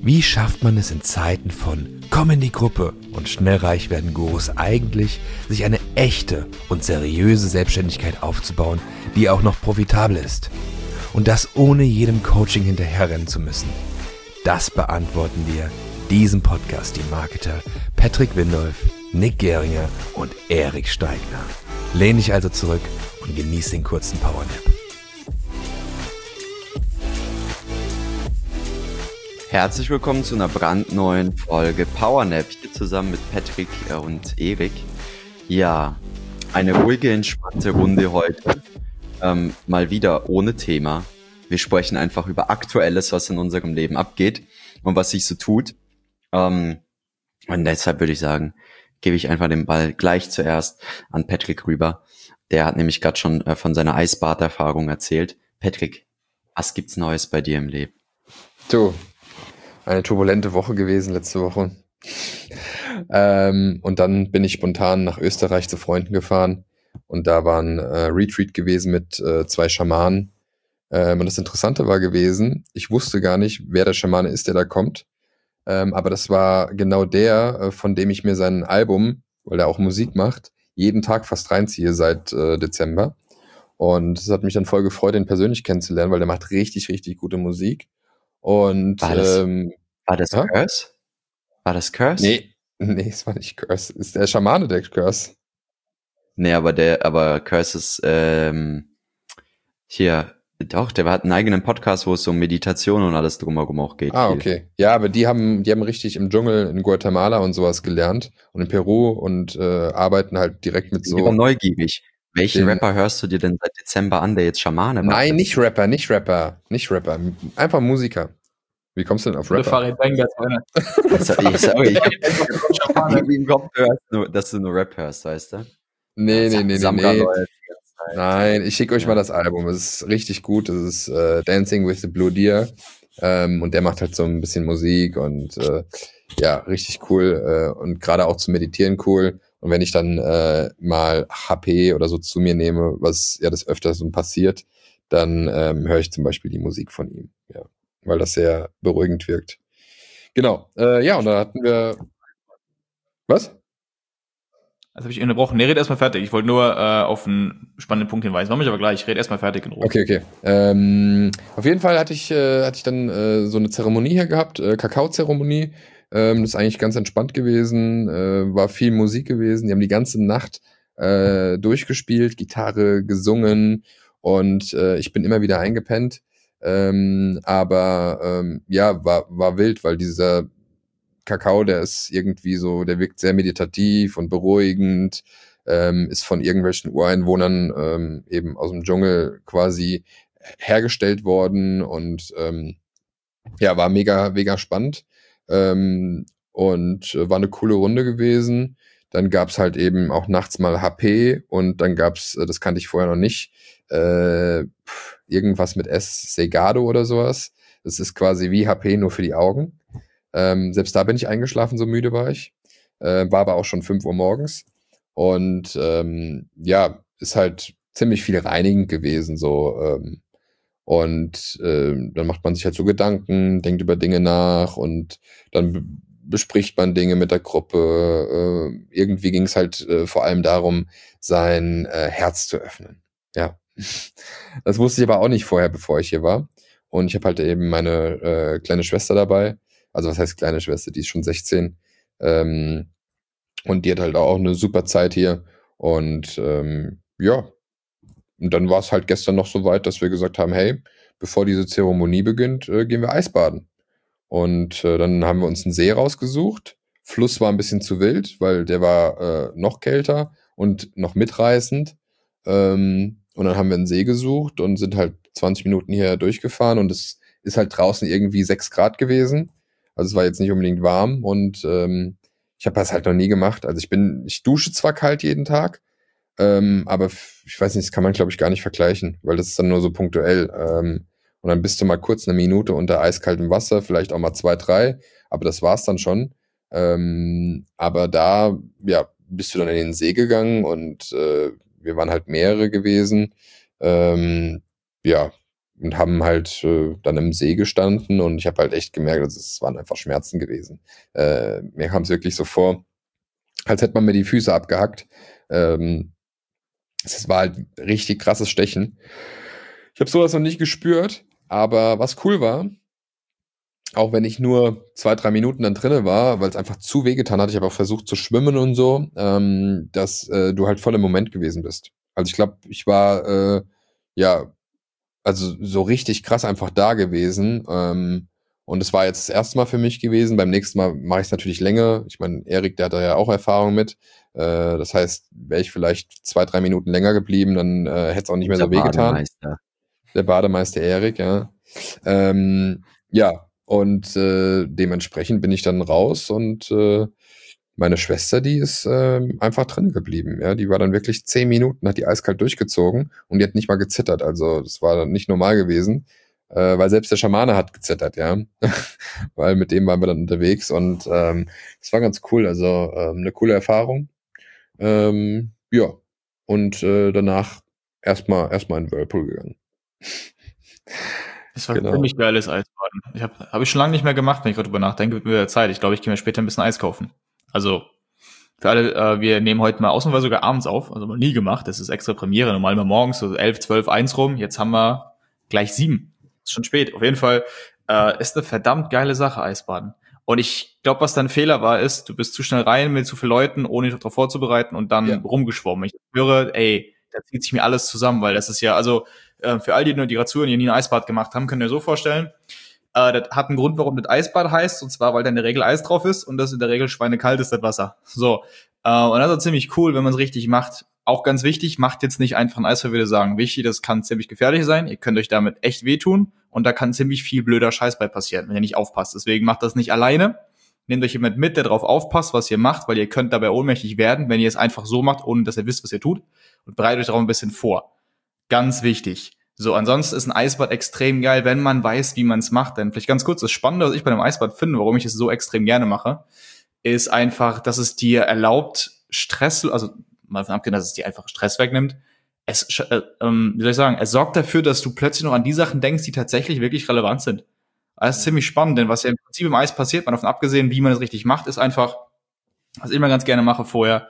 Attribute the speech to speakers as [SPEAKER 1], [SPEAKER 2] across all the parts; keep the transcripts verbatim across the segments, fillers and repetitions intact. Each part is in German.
[SPEAKER 1] Wie schafft man es in Zeiten von Komm in die Gruppe und schnell reich werden Gurus eigentlich, sich eine echte und seriöse Selbstständigkeit aufzubauen, die auch noch profitabel ist? Und das ohne jedem Coaching hinterherrennen zu müssen. Das beantworten wir diesem Podcast die Marketer Patrick Windolf, Nick Geringer und Erik Steigner. Lehn dich also zurück und genieß den kurzen Powernap.
[SPEAKER 2] Herzlich willkommen zu einer brandneuen Folge Powernap, hier zusammen mit Patrick und Erik. Ja, eine ruhige, entspannte Runde heute, ähm, mal wieder ohne Thema. Wir sprechen einfach über Aktuelles, was in unserem Leben abgeht und was sich so tut. Ähm, und deshalb würde ich sagen, gebe ich einfach den Ball gleich zuerst an Patrick rüber. Der hat nämlich gerade schon äh, von seiner Eisbaderfahrung erzählt. Patrick, was gibt's Neues bei dir im Leben?
[SPEAKER 3] Du, eine turbulente Woche gewesen letzte Woche. ähm, und dann bin ich spontan nach Österreich zu Freunden gefahren. Und da war ein äh, Retreat gewesen mit äh, zwei Schamanen. Ähm, und das Interessante war gewesen, ich wusste gar nicht, wer der Schamane ist, der da kommt. Ähm, aber das war genau der, äh, von dem ich mir sein Album, weil er auch Musik macht, jeden Tag fast reinziehe seit äh, Dezember. Und es hat mich dann voll gefreut, ihn persönlich kennenzulernen, weil der macht richtig, richtig gute Musik. Und
[SPEAKER 2] War das,
[SPEAKER 3] ähm,
[SPEAKER 2] war das
[SPEAKER 3] ja?
[SPEAKER 2] Curse? War das Curse?
[SPEAKER 3] Nee, nee, es war nicht Curse. Es ist der Schamane, der Curse.
[SPEAKER 2] Nee, aber der, aber Curse ist, ähm, hier, doch, der hat einen eigenen Podcast, wo es um Meditation und alles drumherum auch geht.
[SPEAKER 3] Ah,
[SPEAKER 2] viel.
[SPEAKER 3] okay. Ja, aber die haben, die haben richtig im Dschungel in Guatemala und sowas gelernt und in Peru und äh, arbeiten halt direkt mit
[SPEAKER 2] Ich bin immer
[SPEAKER 3] so.
[SPEAKER 2] neugierig. Welchen
[SPEAKER 3] den-
[SPEAKER 2] Rapper hörst du dir denn seit Dezember an, der jetzt Schamane war?
[SPEAKER 3] Nein, nicht Rapper, nicht Rapper, nicht Rapper. Einfach Musiker. Wie kommst du denn auf
[SPEAKER 4] Oder
[SPEAKER 3] Rapper?
[SPEAKER 4] Farid Bang, einer.
[SPEAKER 2] Ich, sorry, ich hab irgendwie im Kopf gehört, nur, dass du nur Rap hörst, weißt du?
[SPEAKER 3] Nee, nee, nee, nee,
[SPEAKER 2] Samra
[SPEAKER 3] nee.
[SPEAKER 2] läuft die ganze Zeit.
[SPEAKER 3] Nein, ich schicke euch
[SPEAKER 2] Ja.
[SPEAKER 3] mal das Album. Es ist richtig gut. Es ist äh, Dancing with the Blue Deer. Ähm, und der macht halt so ein bisschen Musik und äh, ja, richtig cool. Äh, und gerade auch zu meditieren cool. Und wenn ich dann äh, mal H P oder so zu mir nehme, was ja das öfter so passiert, dann ähm, höre ich zum Beispiel die Musik von ihm. Ja, weil das sehr beruhigend wirkt. Genau. Äh, ja, und da hatten wir. Was?
[SPEAKER 4] Das habe ich unterbrochen. Nee, red erstmal fertig. Ich wollte nur äh, auf einen spannenden Punkt hinweisen. Mach mich aber gleich. Ich rede erstmal fertig in Ruhe.
[SPEAKER 3] Okay, okay. Ähm, auf jeden Fall hatte ich, äh, hatte ich dann äh, so eine Zeremonie hier gehabt, äh, Kakaozeremonie. Ähm, das ist eigentlich ganz entspannt gewesen, äh, war viel Musik gewesen. Die haben die ganze Nacht äh, durchgespielt, Gitarre, gesungen und äh, ich bin immer wieder eingepennt. Ähm, aber ähm, ja, war, war wild, weil dieser Kakao, der ist irgendwie so, der wirkt sehr meditativ und beruhigend, ähm, ist von irgendwelchen Ureinwohnern ähm, eben aus dem Dschungel quasi hergestellt worden und ähm, ja, war mega, mega spannend ähm, und äh, war eine coole Runde gewesen. Dann gab's halt eben auch nachts mal H P und dann gab's, äh, das kannte ich vorher noch nicht, äh, pf, irgendwas mit S, Segado oder sowas. Das ist quasi wie H P, nur für die Augen. Ähm, selbst da bin ich eingeschlafen, so müde war ich. Äh, war aber auch schon fünf Uhr morgens. Und ähm, ja, ist halt ziemlich viel reinigend gewesen. So. Ähm, und ähm, dann macht man sich halt so Gedanken, denkt über Dinge nach und dann b- bespricht man Dinge mit der Gruppe. Äh, irgendwie ging es halt äh, vor allem darum, sein äh, Herz zu öffnen. Ja. Das wusste ich aber auch nicht vorher, bevor ich hier war. Und ich habe halt eben meine äh, kleine Schwester dabei. Also was heißt kleine Schwester? Die ist schon sechzehn. Ähm, und die hat halt auch eine super Zeit hier. Und ähm, ja, und dann war es halt gestern noch so weit, dass wir gesagt haben, hey, bevor diese Zeremonie beginnt, äh, gehen wir Eisbaden. Und äh, dann haben wir uns einen See rausgesucht. Fluss war ein bisschen zu wild, weil der war äh, noch kälter und noch mitreißend. Ähm, und dann haben wir einen See gesucht und sind halt zwanzig Minuten hier durchgefahren und es ist halt draußen irgendwie sechs Grad gewesen. Also es war jetzt nicht unbedingt warm und ähm, ich habe das halt noch nie gemacht. Also ich bin, ich dusche zwar kalt jeden Tag, ähm, aber f- ich weiß nicht, das kann man glaube ich gar nicht vergleichen, weil das ist dann nur so punktuell. Ähm, und dann bist du mal kurz eine Minute unter eiskaltem Wasser, vielleicht auch mal zwei, drei, aber das war's dann schon. Ähm, aber da, ja, bist du dann in den See gegangen und äh, wir waren halt mehrere gewesen. Ähm, ja, und haben halt äh, dann im See gestanden und ich habe halt echt gemerkt, also es waren einfach Schmerzen gewesen. Äh, mir kam es wirklich so vor, als hätte man mir die Füße abgehackt. Ähm, es war halt richtig krasses Stechen. Ich habe sowas noch nicht gespürt, aber was cool war, auch wenn ich nur zwei, drei Minuten dann drinne war, weil es einfach zu wehgetan hat, ich habe auch versucht zu schwimmen und so, ähm, dass äh, du halt voll im Moment gewesen bist. Also ich glaube, ich war äh, ja, also so richtig krass einfach da gewesen. Ähm, und es war jetzt das erste Mal für mich gewesen. Beim nächsten Mal mache ich es natürlich länger. Ich meine, Erik, der hat da ja auch Erfahrung mit. Äh, das heißt, wäre ich vielleicht zwei, drei Minuten länger geblieben, dann äh, hätte es auch nicht mehr
[SPEAKER 2] Der
[SPEAKER 3] so wehgetan.
[SPEAKER 2] Bademeister.
[SPEAKER 3] Der Bademeister Erik, ja. Ähm, ja, und äh, dementsprechend bin ich dann raus und äh, meine Schwester, die ist ähm, einfach drin geblieben. Ja, die war dann wirklich zehn Minuten, hat die eiskalt durchgezogen und die hat nicht mal gezittert. Also das war dann nicht normal gewesen, äh, weil selbst der Schamane hat gezittert, ja, weil mit dem waren wir dann unterwegs und ähm, das war ganz cool. Also ähm, eine coole Erfahrung. Ähm, ja, und äh, danach erstmal erstmal in den Whirlpool gegangen.
[SPEAKER 4] Das war
[SPEAKER 3] Genau.
[SPEAKER 4] ziemlich geiles Eisbaden. Ich habe hab ich schon lange nicht mehr gemacht, wenn ich gerade drüber nachdenke, mit der Zeit. Ich glaube, ich gehe mir später ein bisschen Eis kaufen. Also für alle, äh, wir nehmen heute mal ausnahmsweise sogar abends auf, also mal nie gemacht. Das ist extra Premiere. Normal immer morgens so elf, zwölf, eins rum. Jetzt haben wir gleich sieben. Ist schon spät. Auf jeden Fall äh, ist eine verdammt geile Sache, Eisbaden. Und ich glaube, was dein Fehler war, ist, du bist zu schnell rein mit zu vielen Leuten, ohne dich darauf vorzubereiten und dann
[SPEAKER 3] Ja.
[SPEAKER 4] rumgeschwommen. Ich höre, ey, da zieht sich mir alles zusammen, weil das ist ja, also äh, für all die, die gerade zuhören, die nie ein Eisbad gemacht haben, könnt ihr so vorstellen, äh, das hat einen Grund, warum das Eisbad heißt, und zwar, weil da in der Regel Eis drauf ist und das in der Regel schweinekalt ist, das Wasser. So, äh, und das ist ziemlich cool, wenn man es richtig macht. Auch ganz wichtig, macht jetzt nicht einfach ein Eis, weil wir sagen, wichtig, das kann ziemlich gefährlich sein, ihr könnt euch damit echt wehtun und da kann ziemlich viel blöder Scheiß bei passieren, wenn ihr nicht aufpasst. Deswegen macht das nicht alleine. Nehmt euch jemand mit, der drauf aufpasst, was ihr macht, weil ihr könnt dabei ohnmächtig werden, wenn ihr es einfach so macht, ohne dass ihr wisst, was ihr tut. Und bereitet euch darauf ein bisschen vor. Ganz wichtig. So, ansonsten ist ein Eisbad extrem geil, wenn man weiß, wie man es macht. Denn vielleicht ganz kurz, das Spannende, was ich bei einem Eisbad finde, warum ich es so extrem gerne mache, ist einfach, dass es dir erlaubt, Stress, also mal davon abgesehen, dass es dir einfach Stress wegnimmt. Es, äh, ähm, wie soll ich sagen, es sorgt dafür, dass du plötzlich noch an die Sachen denkst, die tatsächlich wirklich relevant sind. Das ist ziemlich spannend, denn was ja im Prinzip im Eis passiert, mal davon abgesehen, wie man es richtig macht, ist einfach, was ich immer ganz gerne mache vorher,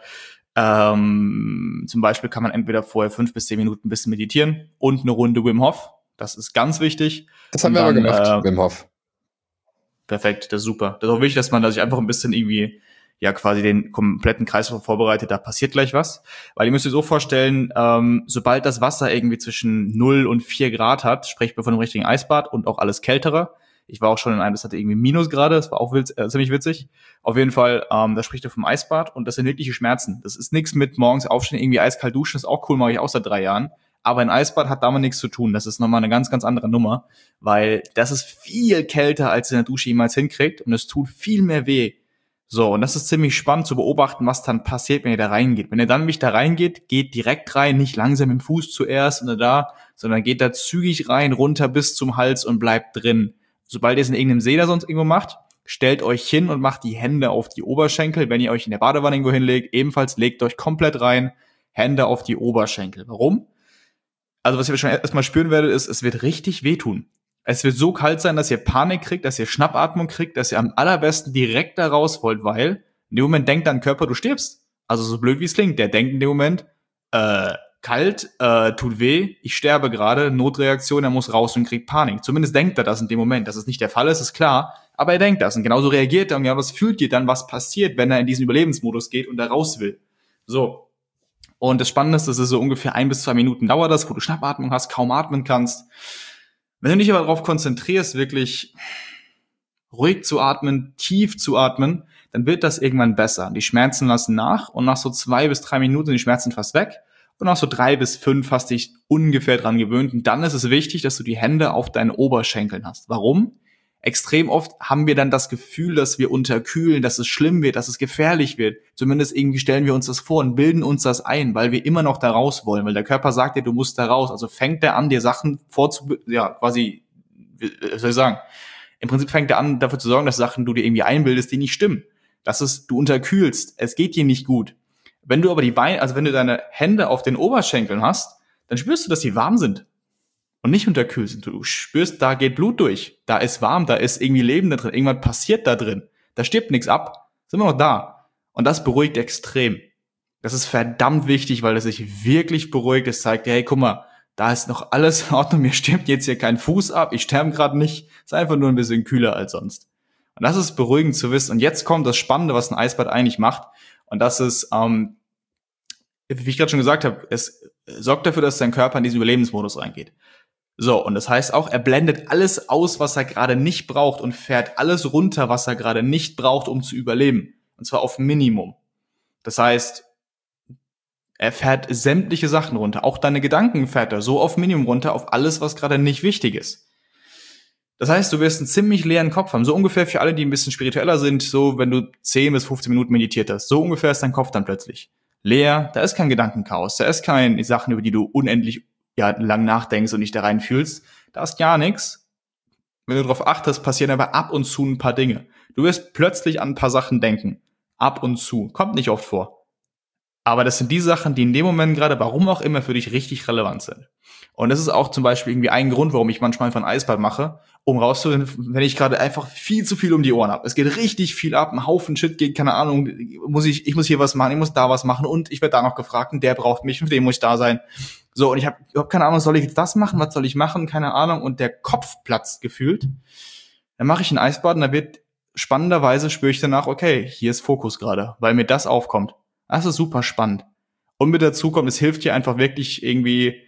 [SPEAKER 4] ähm, zum Beispiel kann man entweder vorher fünf bis zehn Minuten ein bisschen meditieren und eine Runde Wim Hof. Das ist ganz wichtig.
[SPEAKER 3] Das haben
[SPEAKER 4] Und
[SPEAKER 3] wir aber
[SPEAKER 4] dann,
[SPEAKER 3] gemacht,
[SPEAKER 4] äh,
[SPEAKER 3] Wim Hof.
[SPEAKER 4] Perfekt, das ist super. Das ist auch wichtig, dass man da sich einfach ein bisschen irgendwie, ja, quasi den kompletten Kreislauf vorbereitet, da passiert gleich was. Weil ihr müsst euch so vorstellen, ähm, sobald das Wasser irgendwie zwischen null und vier Grad hat, sprechen wir von einem richtigen Eisbad und auch alles kältere. Ich war auch schon in einem, das hatte irgendwie Minusgrade, das war auch witz, äh, ziemlich witzig. Auf jeden Fall, ähm, da spricht er vom Eisbad und das sind wirkliche Schmerzen. Das ist nichts mit morgens aufstehen, irgendwie eiskalt duschen, das ist auch cool, mache ich auch seit drei Jahren. Aber ein Eisbad hat damit nichts zu tun. Das ist nochmal eine ganz, ganz andere Nummer, weil das ist viel kälter, als in der Dusche jemals hinkriegt und es tut viel mehr weh. So, und das ist ziemlich spannend zu beobachten, was dann passiert, wenn ihr da reingeht. Wenn ihr dann nämlich da reingeht, geht direkt rein, nicht langsam im Fuß zuerst und da, sondern geht da zügig rein, runter bis zum Hals und bleibt drin. Sobald ihr es in irgendeinem See da sonst irgendwo macht, stellt euch hin und macht die Hände auf die Oberschenkel. Wenn ihr euch in der Badewanne irgendwo hinlegt, ebenfalls legt euch komplett rein, Hände auf die Oberschenkel. Warum? Also was ihr schon erstmal spüren werdet, ist, es wird richtig wehtun. Es wird so kalt sein, dass ihr Panik kriegt, dass ihr Schnappatmung kriegt, dass ihr am allerbesten direkt da raus wollt, weil in dem Moment denkt dein Körper, du stirbst. Also so blöd wie es klingt, der denkt in dem Moment, äh, kalt, äh, tut weh, ich sterbe gerade, Notreaktion, er muss raus und kriegt Panik. Zumindest denkt er das in dem Moment. Dass es nicht der Fall ist, ist klar, aber er denkt das. Und genauso reagiert er und genau das fühlt ihr dann, was passiert, wenn er in diesen Überlebensmodus geht und da raus will. So. Und das Spannende ist, dass es so ungefähr ein bis zwei Minuten dauert das, wo du Schnappatmung hast, kaum atmen kannst. Wenn du dich aber darauf konzentrierst, wirklich ruhig zu atmen, tief zu atmen, dann wird das irgendwann besser. Die Schmerzen lassen nach und nach so zwei bis drei Minuten sind die Schmerzen fast weg. Und nach so drei bis fünf hast dich ungefähr dran gewöhnt. Und dann ist es wichtig, dass du die Hände auf deinen Oberschenkeln hast. Warum? Extrem oft haben wir dann das Gefühl, dass wir unterkühlen, dass es schlimm wird, dass es gefährlich wird. Zumindest irgendwie stellen wir uns das vor und bilden uns das ein, weil wir immer noch da raus wollen. Weil der Körper sagt dir, du musst da raus. Also fängt er an, dir Sachen vorzu... Ja, quasi, wie soll ich sagen? Im Prinzip fängt er an, dafür zu sorgen, dass Sachen du dir irgendwie einbildest, die nicht stimmen. Das ist, du unterkühlst. Es geht dir nicht gut. Wenn du aber die Beine, also wenn du deine Hände auf den Oberschenkeln hast, dann spürst du, dass sie warm sind. und nicht unterkühlt sind. Du spürst, da geht Blut durch, da ist warm, da ist irgendwie Leben da drin, irgendwas passiert da drin, da stirbt nichts ab, sind wir noch da. Und das beruhigt extrem. Das ist verdammt wichtig, weil es sich wirklich beruhigt. Es zeigt, hey, guck mal, da ist noch alles in Ordnung, mir stirbt jetzt hier kein Fuß ab, ich sterbe gerade nicht, ist einfach nur ein bisschen kühler als sonst. Und das ist beruhigend zu wissen. Und jetzt kommt das Spannende, was ein Eisbad eigentlich macht. Und das ist, ähm, wie ich gerade schon gesagt habe, es sorgt dafür, dass dein Körper in diesen Überlebensmodus reingeht. So, und das heißt auch, er blendet alles aus, was er gerade nicht braucht und fährt alles runter, was er gerade nicht braucht, um zu überleben. Und zwar auf Minimum. Das heißt, er fährt sämtliche Sachen runter. Auch deine Gedanken fährt er so auf Minimum runter, auf alles, was gerade nicht wichtig ist. Das heißt, du wirst einen ziemlich leeren Kopf haben. So ungefähr für alle, die ein bisschen spiritueller sind, so wenn du zehn bis fünfzehn Minuten meditiert hast. So ungefähr ist dein Kopf dann plötzlich leer. Da ist kein Gedankenchaos. Da ist keine Sachen, über die du unendlich ja, lang nachdenkst und dich da reinfühlst. Da ist gar nichts. Wenn du darauf achtest, passieren aber ab und zu ein paar Dinge. Du wirst plötzlich an ein paar Sachen denken. Ab und zu. Kommt nicht oft vor. Aber das sind die Sachen, die in dem Moment gerade, warum auch immer, für dich richtig relevant sind. Und das ist auch zum Beispiel irgendwie ein Grund, warum ich manchmal einfach ein Eisbad mache, um rauszufinden, wenn ich gerade einfach viel zu viel um die Ohren habe. Es geht richtig viel ab, ein Haufen Shit geht, keine Ahnung, muss ich, ich muss hier was machen, ich muss da was machen und ich werde da noch gefragt und der braucht mich, für den muss ich da sein. So, und ich habe überhaupt keine Ahnung, soll ich jetzt das machen, was soll ich machen, keine Ahnung, und der Kopf platzt gefühlt. Dann mache ich ein Eisbad und da wird spannenderweise, spüre ich danach, okay, hier ist Fokus gerade, weil mir das aufkommt. Das ist super spannend. Und mit dazu kommt, es hilft dir einfach wirklich irgendwie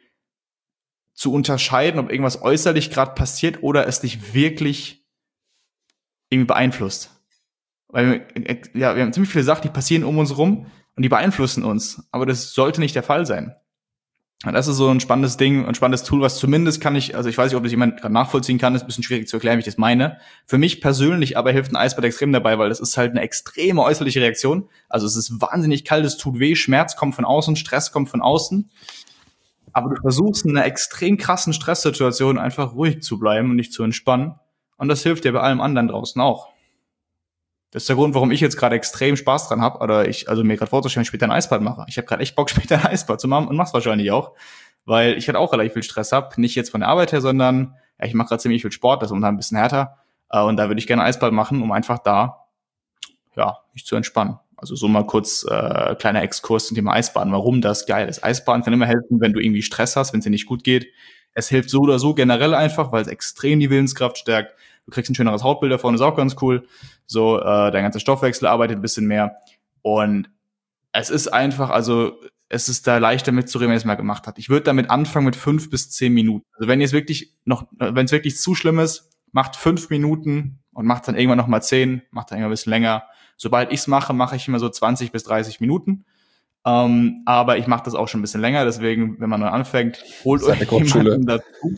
[SPEAKER 4] zu unterscheiden, ob irgendwas äußerlich gerade passiert oder es dich wirklich irgendwie beeinflusst. Weil ja, wir haben ziemlich viele Sachen, die passieren um uns rum und die beeinflussen uns. Aber das sollte nicht der Fall sein. Und das ist so ein spannendes Ding, ein spannendes Tool, was zumindest kann ich, also ich weiß nicht, ob das jemand gerade nachvollziehen kann, ist ein bisschen schwierig zu erklären, wie ich das meine. Für mich persönlich aber hilft ein Eisbad extrem dabei, weil das ist halt eine extreme äußerliche Reaktion. Also es ist wahnsinnig kalt, es tut weh, Schmerz kommt von außen, Stress kommt von außen. Aber du versuchst in einer extrem krassen Stresssituation einfach ruhig zu bleiben und dich zu entspannen. Und das hilft dir bei allem anderen draußen auch. Das ist der Grund, warum ich jetzt gerade extrem Spaß dran habe, oder ich, also mir gerade vorzustellen, später ein Eisbad mache. Ich habe gerade echt Bock, später ein Eisbad zu machen und mach's wahrscheinlich auch, weil ich halt auch relativ viel Stress habe. Nicht jetzt von der Arbeit her, sondern ja, ich mache gerade ziemlich viel Sport, das ist momentan ein bisschen härter. Äh, und da würde ich gerne ein Eisbad machen, um einfach da, ja, mich zu entspannen. Also so mal kurz äh, kleiner Exkurs zum Thema Eisbaden, warum das geil ist. Eisbaden kann immer helfen, wenn du irgendwie Stress hast, wenn es dir nicht gut geht. Es hilft so oder so generell einfach, weil es extrem die Willenskraft stärkt. Du kriegst ein schöneres Hautbild davon, ist auch ganz cool. So, äh, dein ganzer Stoffwechsel arbeitet ein bisschen mehr. Und es ist einfach, also es ist da leichter mitzureden, wenn ihr es mal gemacht habt. Ich würde damit anfangen mit fünf bis zehn Minuten. Also wenn ihr es wirklich noch, wenn es wirklich zu schlimm ist, macht fünf Minuten und macht dann irgendwann noch mal zehn, macht dann irgendwann ein bisschen länger. Sobald ich es mache, mache ich immer so zwanzig bis dreißig Minuten. Ähm, aber ich mache das auch schon ein bisschen länger. Deswegen, wenn man dann anfängt, holt euch jemanden dazu.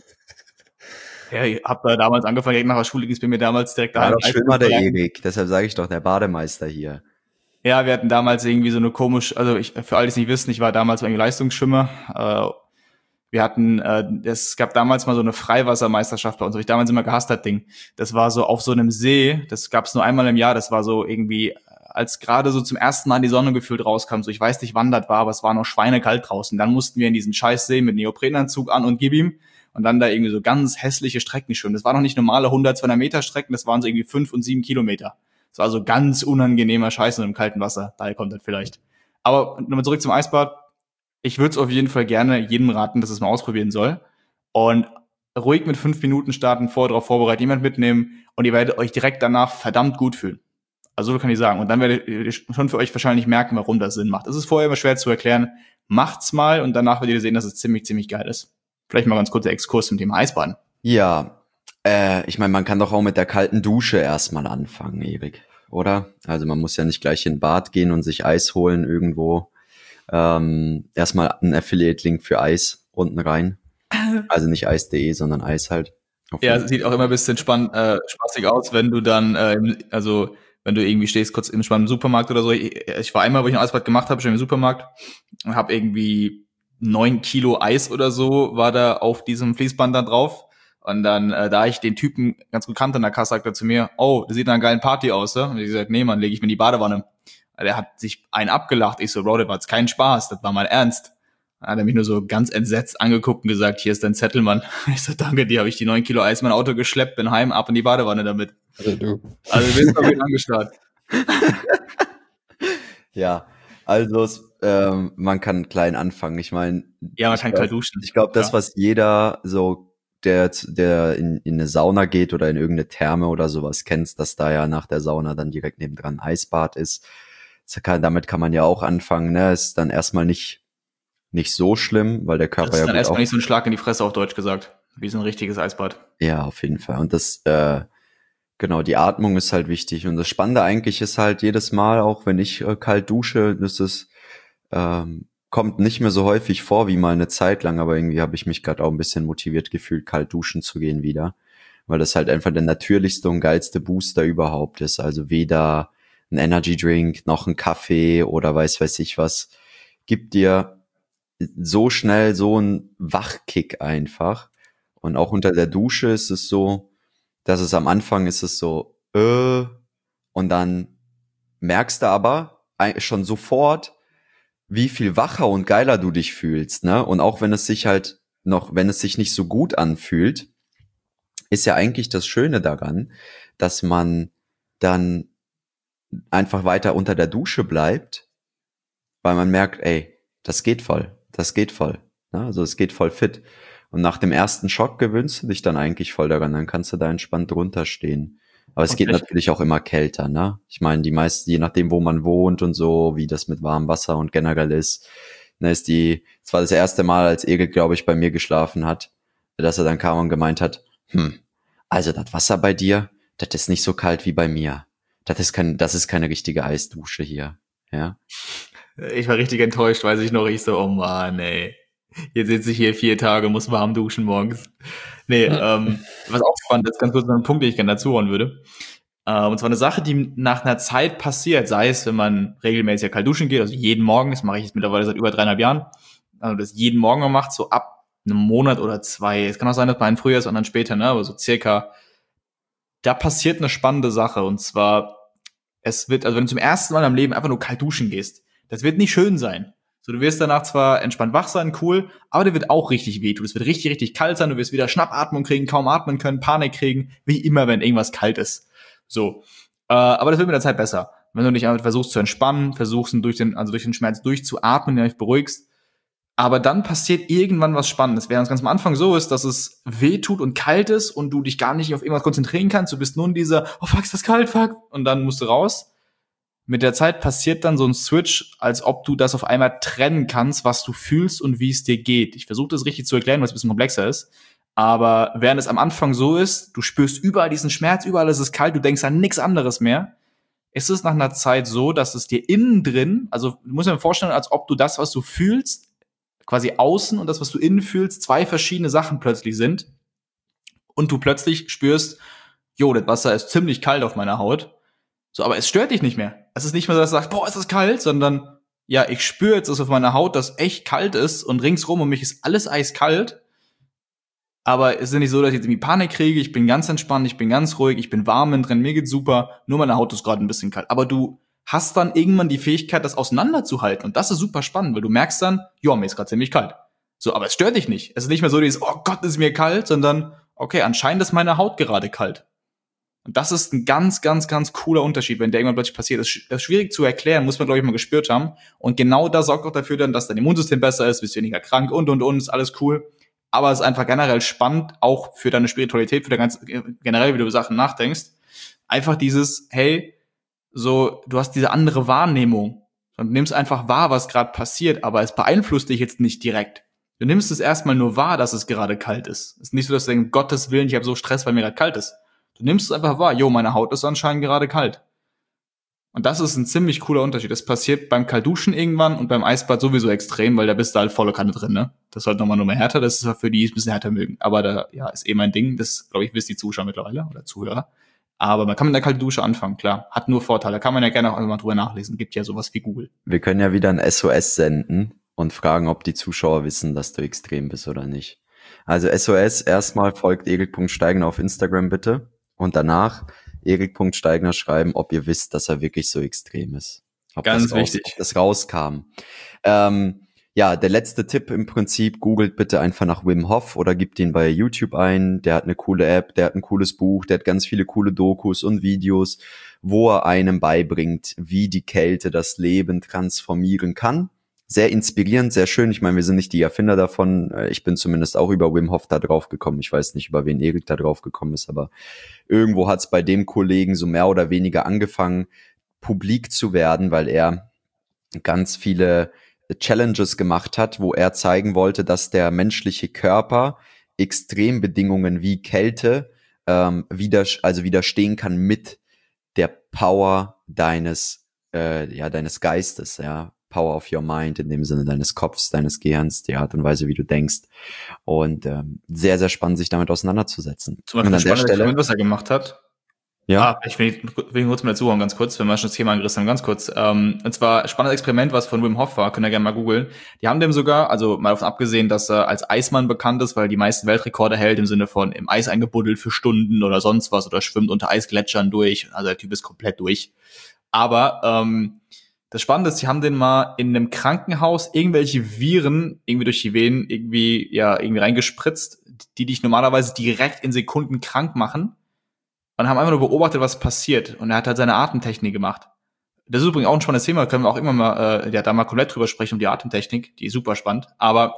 [SPEAKER 4] Ja, ich habe da damals angefangen, direkt nach der Schule ging es bei mir damals direkt da.
[SPEAKER 2] Ja, doch schwimmer der Erik, deshalb sage ich doch, der Bademeister hier.
[SPEAKER 4] Ja, wir hatten damals irgendwie so eine komisch, also ich, für alle, die es nicht wissen, ich war damals irgendwie Leistungsschwimmer. Äh, wir hatten, äh, es gab damals mal so eine Freiwassermeisterschaft bei uns, was ich damals immer gehasst hat, Ding. Das war so auf so einem See, das gab es nur einmal im Jahr, das war so irgendwie, als gerade so zum ersten Mal die Sonne gefühlt rauskam, so ich weiß nicht, wann das war, aber es war noch schweinekalt draußen. Dann mussten wir in diesen Scheißsee mit Neoprenanzug an und gib ihm. Und dann da irgendwie so ganz hässliche Strecken schwimmen. Das waren noch nicht normale hundert, zweihundert Meter Strecken, das waren so irgendwie fünf und sieben Kilometer. Das war so ganz unangenehmer Scheiß in einem kalten Wasser. Daher kommt das vielleicht. Aber nochmal zurück zum Eisbad. Ich würde es auf jeden Fall gerne jedem raten, dass es mal ausprobieren soll. Und ruhig mit fünf Minuten starten, vorher darauf vorbereiten, jemand mitnehmen und ihr werdet euch direkt danach verdammt gut fühlen. Also so kann ich sagen. Und dann werdet ihr schon für euch wahrscheinlich merken, warum das Sinn macht. Es ist vorher immer schwer zu erklären. Macht's mal und danach werdet ihr sehen, dass es ziemlich, ziemlich geil ist. Vielleicht mal ganz kurzer Exkurs zum Thema Eisbaden.
[SPEAKER 2] Ja, äh, ich meine, man kann doch auch mit der kalten Dusche erstmal anfangen, Erik, oder? Also man muss ja nicht gleich in den Bad gehen und sich Eis holen irgendwo. Ähm, erstmal ein Affiliate-Link für Eis unten rein. Also nicht eis punkt de, sondern Eis halt.
[SPEAKER 4] Ja, sieht auch immer ein bisschen spann- äh, spaßig aus, wenn du dann, äh, also wenn du irgendwie stehst kurz im spannenden Supermarkt oder so. Ich, ich war einmal, wo ich ein Eisbad gemacht habe, schon im Supermarkt und habe irgendwie neun Kilo Eis oder so war da auf diesem Fließband da drauf. Und dann, äh, da ich den Typen ganz gut kannte in der Kasse, sagt er zu mir, oh, das sieht nach einer geilen Party aus, ne? Und ich gesagt, nee, Mann, lege ich mir in die Badewanne. Der hat sich einen abgelacht. Ich so, Bro, das war jetzt kein Spaß, das war mal ernst. Hat er mich nur so ganz entsetzt angeguckt und gesagt, hier ist dein Zettel, Mann. Ich so, danke dir, habe ich die neun Kilo Eis in mein Auto geschleppt, bin heim, ab in die Badewanne damit.
[SPEAKER 3] Also du.
[SPEAKER 4] Also du bist doch wieder angestarrt.
[SPEAKER 2] Ja, also es, ähm, man kann klein anfangen. Ich meine,
[SPEAKER 4] Ja, man
[SPEAKER 2] ich
[SPEAKER 4] kann
[SPEAKER 2] glaub,
[SPEAKER 4] kalt duschen.
[SPEAKER 2] ich glaube, das,
[SPEAKER 4] Ja.
[SPEAKER 2] was jeder so, der, der in, in eine Sauna geht oder in irgendeine Therme oder sowas kennt, dass da ja nach der Sauna dann direkt nebendran ein Eisbad ist. Das kann, damit kann man ja auch anfangen, ne? Ist dann erstmal nicht nicht so schlimm, weil der Körper
[SPEAKER 4] Das ist
[SPEAKER 2] ja
[SPEAKER 4] dann
[SPEAKER 2] gut
[SPEAKER 4] erstmal
[SPEAKER 2] auch,
[SPEAKER 4] nicht so ein Schlag in die Fresse auf Deutsch gesagt, wie so ein richtiges Eisbad.
[SPEAKER 2] ja, auf jeden Fall. Und das, äh, genau, die Atmung ist halt wichtig. Und das Spannende eigentlich ist halt jedes Mal, auch wenn ich äh, kalt dusche, das ist, ähm, kommt nicht mehr so häufig vor wie mal eine Zeit lang, aber irgendwie habe ich mich gerade auch ein bisschen motiviert gefühlt, kalt duschen zu gehen wieder, weil das halt einfach der natürlichste und geilste Booster überhaupt ist. Also weder ein Energy Drink noch ein Kaffee oder weiß weiß ich was gibt dir so schnell so ein Wachkick einfach. Und auch unter der Dusche ist es so, dass es am Anfang ist es so, äh, und dann merkst du aber ei- schon sofort, wie viel wacher und geiler du dich fühlst, ne? Und auch wenn es sich halt noch, wenn es sich nicht so gut anfühlt, ist ja eigentlich das Schöne daran, dass man dann einfach weiter unter der Dusche bleibt, weil man merkt, ey, das geht voll, das geht voll, ne? Also es geht voll fit. Und nach dem ersten Schock gewöhnst du dich dann eigentlich voll daran, dann kannst du da entspannt drunter stehen. Aber es
[SPEAKER 4] Und
[SPEAKER 2] geht
[SPEAKER 4] echt-
[SPEAKER 2] natürlich auch immer kälter, ne? Ich meine, die meisten, je nachdem, wo man wohnt und so, wie das mit warmem Wasser und generell ist, ne, ist die, es war das erste Mal, als Egel, glaube ich, bei mir geschlafen hat, dass er dann kam und gemeint hat, hm, also das Wasser bei dir, das ist nicht so kalt wie bei mir. Das ist kein, das ist keine richtige Eisdusche hier, ja?
[SPEAKER 4] Ich war richtig enttäuscht, weiß ich noch. Ich so, oh Mann, ey. Jetzt sitze ich hier vier Tage, muss warm duschen morgens. Nee, ähm, was auch spannend ist, ganz kurz noch ein Punkt, den ich gerne dazu hauen würde. Äh, und zwar eine Sache, die nach einer Zeit passiert, sei es, wenn man regelmäßig kalt duschen geht, also jeden Morgen, das mache ich jetzt mittlerweile seit über dreieinhalb Jahren, also das jeden Morgen man macht, so ab einem Monat oder zwei. Es kann auch sein, dass man früher ist und dann später, ne, aber so circa, da passiert eine spannende Sache. Und zwar, es wird, also wenn du zum ersten Mal im Leben einfach nur kalt duschen gehst, das wird nicht schön sein. So, du wirst danach zwar entspannt wach sein, cool, aber dir wird auch richtig wehtun. Es wird richtig, richtig kalt sein, du wirst wieder Schnappatmung kriegen, kaum atmen können, Panik kriegen, wie immer, wenn irgendwas kalt ist. So. Äh, aber das wird mit der Zeit besser. Wenn du dich einfach versuchst zu entspannen, versuchst durch den, also durch den Schmerz durchzuatmen, den dich beruhigst. Aber dann passiert irgendwann was Spannendes. Während es ganz am Anfang so ist, dass es weh tut und kalt ist und du dich gar nicht auf irgendwas konzentrieren kannst, du bist nur in dieser, oh fuck, ist das kalt, fuck, und dann musst du raus. Mit der Zeit passiert dann so ein Switch, als ob du das auf einmal trennen kannst, was du fühlst und wie es dir geht. Ich versuche das richtig zu erklären, weil es ein bisschen komplexer ist. Aber während es am Anfang so ist, du spürst überall diesen Schmerz, überall ist es kalt, du denkst an nichts anderes mehr, ist es nach einer Zeit so, dass es dir innen drin, also du musst dir vorstellen, als ob du das, was du fühlst, quasi außen und das, was du innen fühlst, zwei verschiedene Sachen plötzlich sind. Und du plötzlich spürst, jo, das Wasser ist ziemlich kalt auf meiner Haut. So, aber es stört dich nicht mehr. Es ist nicht mehr so, dass du sagst, boah, ist das kalt, sondern, ja, ich spüre jetzt, dass auf meiner Haut das echt kalt ist und ringsrum um mich ist alles eiskalt. Aber es ist nicht so, dass ich jetzt irgendwie Panik kriege, ich bin ganz entspannt, ich bin ganz ruhig, ich bin warm innen drin, mir geht's super, nur meine Haut ist gerade ein bisschen kalt. Aber du hast dann irgendwann die Fähigkeit, das auseinanderzuhalten. Und das ist super spannend, weil du merkst dann, ja, mir ist gerade ziemlich kalt. So, aber es stört dich nicht. Es ist nicht mehr so dieses, oh Gott, ist mir kalt, sondern, okay, anscheinend ist meine Haut gerade kalt. Und das ist ein ganz, ganz, ganz cooler Unterschied, wenn der irgendwann plötzlich passiert. Das ist schwierig zu erklären, muss man, glaube ich, mal gespürt haben. Und genau das sorgt auch dafür dann, dass dein Immunsystem besser ist, bist weniger krank und, und, und, ist alles cool. Aber es ist einfach generell spannend, auch für deine Spiritualität, für deine ganze, generell, wie du über Sachen nachdenkst. Einfach dieses, hey, so, du hast diese andere Wahrnehmung. Und du nimmst einfach wahr, was gerade passiert, aber es beeinflusst dich jetzt nicht direkt. Du nimmst es erstmal nur wahr, dass es gerade kalt ist. Es ist nicht so, dass du denkst, Gottes Willen, ich habe so Stress, weil mir gerade kalt ist. Du nimmst es einfach wahr, jo, meine Haut ist anscheinend gerade kalt. Und das ist ein ziemlich cooler Unterschied. Das passiert beim Kaltduschen irgendwann und beim Eisbad sowieso extrem, weil da bist du halt volle Kanne drin, ne? Das ist halt nochmal nur mehr härter, das ist halt für die, die es ein bisschen härter mögen. Aber da, ja, ist eh mein Ding, das, glaube ich, wissen die Zuschauer mittlerweile oder Zuhörer. Aber man kann mit einer kalten Dusche anfangen, klar. Hat nur Vorteile, kann man ja gerne auch einfach mal drüber nachlesen. Gibt ja sowas wie Google.
[SPEAKER 2] Wir können ja wieder ein S O S senden und fragen, ob die Zuschauer wissen, dass du extrem bist oder nicht. Also S O S, erstmal folgt erik.steigner auf Instagram bitte und danach erik.steigner schreiben, ob ihr wisst, dass er wirklich so extrem ist. Ob
[SPEAKER 4] Ganz
[SPEAKER 2] das raus,
[SPEAKER 4] wichtig.
[SPEAKER 2] ob das rauskam. Ähm, ja, der letzte Tipp im Prinzip, googelt bitte einfach nach Wim Hof oder gebt ihn bei YouTube ein. Der hat eine coole App, der hat ein cooles Buch, der hat ganz viele coole Dokus und Videos, wo er einem beibringt, wie die Kälte das Leben transformieren kann. Sehr inspirierend, sehr schön. Ich meine, wir sind nicht die Erfinder davon. Ich bin zumindest auch über Wim Hof da drauf gekommen. Ich weiß nicht, über wen Erik da drauf gekommen ist, aber irgendwo hat es bei dem Kollegen so mehr oder weniger angefangen, publik zu werden, weil er ganz viele Challenges gemacht hat, wo er zeigen wollte, dass der menschliche Körper Extrembedingungen wie Kälte ähm, wider, also widerstehen kann mit der Power deines äh, ja deines Geistes, ja, Power of your mind, in dem Sinne deines Kopfs, deines Gehirns, die Art und Weise, wie du denkst. Und ähm, sehr, sehr spannend, sich damit auseinanderzusetzen.
[SPEAKER 4] Zum Beispiel
[SPEAKER 2] und an der Stelle,
[SPEAKER 4] Experiment, was er gemacht hat.
[SPEAKER 2] ja,
[SPEAKER 4] Ah, ich will, will kurz mal zuhören, ganz kurz, wenn wir schon das Thema angerissen haben, ganz kurz. Ähm, und zwar spannendes Experiment, was von Wim Hof war, könnt ihr gerne mal googeln. Die haben dem sogar, also mal davon abgesehen, dass er als Eismann bekannt ist, weil er die meisten Weltrekorde hält, im Sinne von im Eis eingebuddelt für Stunden oder sonst was oder schwimmt unter Eisgletschern durch. Also der Typ ist komplett durch. Aber ähm, das Spannende ist, sie haben den mal in einem Krankenhaus irgendwelche Viren irgendwie durch die Venen irgendwie, ja, irgendwie reingespritzt, die dich normalerweise direkt in Sekunden krank machen. Und haben einfach nur beobachtet, was passiert. Und er hat halt seine Atemtechnik gemacht. Das ist übrigens auch ein spannendes Thema, können wir auch immer mal, äh, ja, da mal komplett drüber sprechen, um die Atemtechnik, die ist super spannend. Aber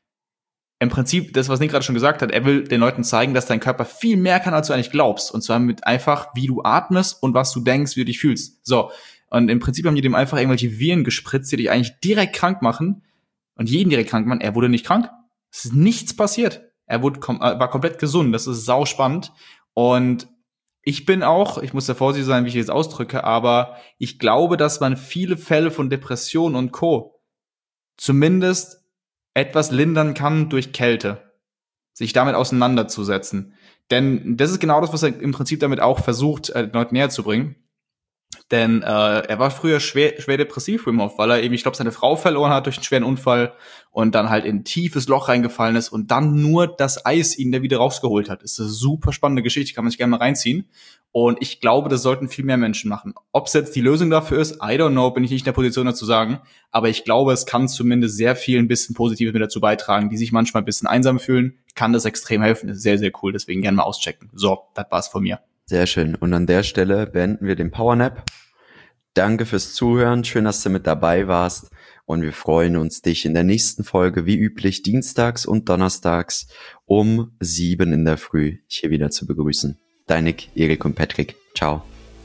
[SPEAKER 4] im Prinzip, das, was Nick gerade schon gesagt hat, er will den Leuten zeigen, dass dein Körper viel mehr kann, als du eigentlich glaubst. Und zwar mit einfach, wie du atmest und was du denkst, wie du dich fühlst. So. Und im Prinzip haben die dem einfach irgendwelche Viren gespritzt, die dich eigentlich direkt krank machen. Und jeden direkt krank machen. Er wurde nicht krank. Es ist nichts passiert. Er wurde kom- äh, war komplett gesund. Das ist sau spannend. Und ich bin auch, ich muss da vorsichtig sein, wie ich jetzt ausdrücke, aber ich glaube, dass man viele Fälle von Depression und Co. zumindest etwas lindern kann durch Kälte. Sich damit auseinanderzusetzen. Denn das ist genau das, was er im Prinzip damit auch versucht, äh, Leuten näher zu bringen. Denn äh, er war früher schwer, schwer depressiv, Wim Hof, weil er eben, ich glaube, seine Frau verloren hat durch einen schweren Unfall und dann halt in ein tiefes Loch reingefallen ist und dann nur das Eis ihn da wieder rausgeholt hat. Das ist eine super spannende Geschichte, kann man sich gerne mal reinziehen. Und ich glaube, das sollten viel mehr Menschen machen. Ob es jetzt die Lösung dafür ist, I don't know, bin ich nicht in der Position dazu sagen. Aber ich glaube, es kann zumindest sehr viel ein bisschen Positives mit dazu beitragen, die sich manchmal ein bisschen einsam fühlen. Kann das extrem helfen, das ist sehr, sehr cool. Deswegen gerne mal auschecken. So, das war's von mir.
[SPEAKER 2] sehr schön. Und an der Stelle beenden wir den Powernap. Danke fürs Zuhören. Schön, dass du mit dabei warst. Und wir freuen uns, dich in der nächsten Folge, wie üblich, dienstags und donnerstags um sieben in der Früh hier wieder zu begrüßen. Dein Nick, Erik und Patrick. Ciao.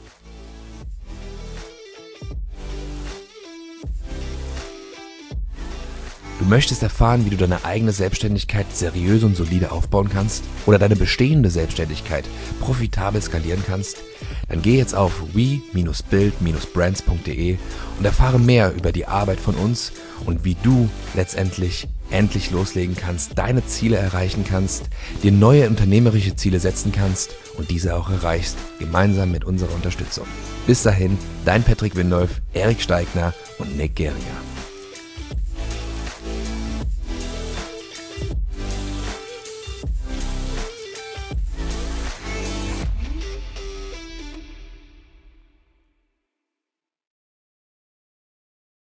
[SPEAKER 1] Du möchtest erfahren, wie du deine eigene Selbstständigkeit seriös und solide aufbauen kannst oder deine bestehende Selbstständigkeit profitabel skalieren kannst? Dann geh jetzt auf we build brands punkt de und erfahre mehr über die Arbeit von uns und wie du letztendlich endlich loslegen kannst, deine Ziele erreichen kannst, dir neue unternehmerische Ziele setzen kannst und diese auch erreichst, gemeinsam mit unserer Unterstützung. Bis dahin, dein Patrick Windolf, Erik Steigner und Nick Geringer.